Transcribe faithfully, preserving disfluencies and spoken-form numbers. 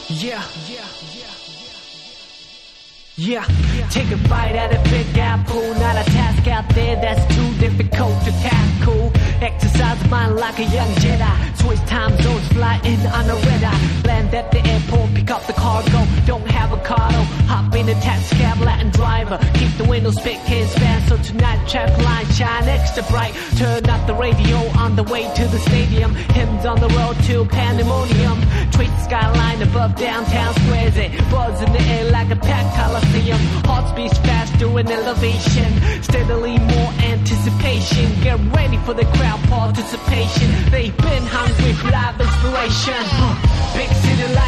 Yeah, yeah, yeah, yeah. Yeah, take a bite at a big apple. Not a task out there that's too difficult to tackle. Exercise mind like a young Jedi. Switch time zones, fly in on a red eye. Land at the airport, pick up the cargo. Don't have a car, though. Hop in a taxi cab, Latin driver. Keep the windows big, kids fast. So tonight, traffic line shine extra bright. Turn up the radio on the way to the stadium. Hymns on the road to pandemonium. Treat the skyline above downtown squares. It buzz in the air like a packed coliseum. Heart beats faster in elevation. Steadily more anticipation. Get ready for the crowd participation. They've been hungry for live inspiration. Big city life.